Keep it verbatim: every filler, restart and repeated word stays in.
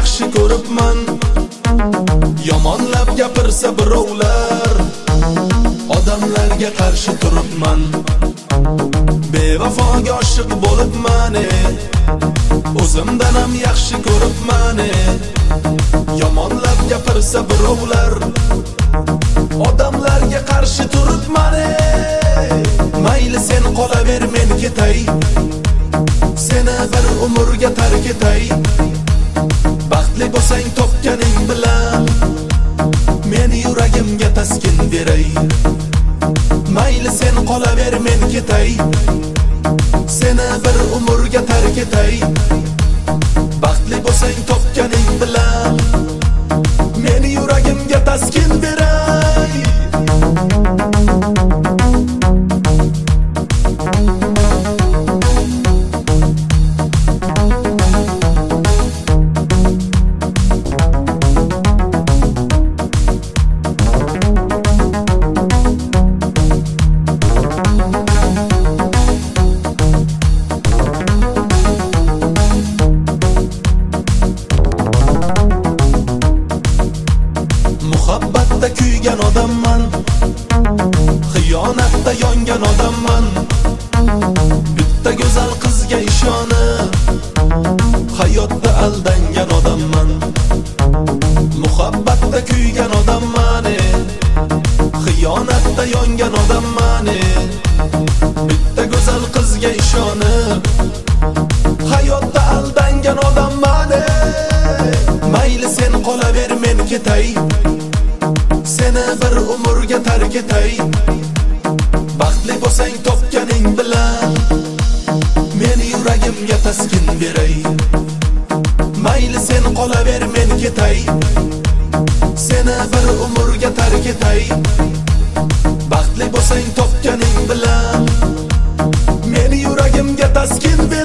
yaxshi ko'ribman. Yomonlab gapirsa birovlar, odamlarga qarshi turibman. Bevafoga oshiq bo'libman, o'zimdan ham yaxshi ko'ribman. Yomonlab gapirsa birovlar, odamlarga qarshi turibman. Mayli sen qolaver, men ketay, seni bir umrga tark etay. Baxtli bo'lsang topganing bilan, meni yuragimga taskin beray. Mayli sen qolaver, men ketay, seni bir umrga tark etay. Baxtli bo'lsang topganing bilan, meni yuragimga taskin beray. Muhabbatda kuygan odamman, xiyonatda yongan odamman. Bitta go'zal qizga ishonib, hayotda aldangan odamman. Muhabbatda kuygan odamman, xiyonatda yongan odamman. Bitta go'zal qizga ishonib, hayotda aldangan odamman. Mayli sen qolaver, men ketay, seni bir umrga tark etay. Baxtli bo'lsang topganing bilan, meni yuragimga taskin beray. Mayli sen qolaver, men ketay, seni bir umrga tark etay. Baxtli bo'lsang topganing bilan, meni yuragimga taskin beray.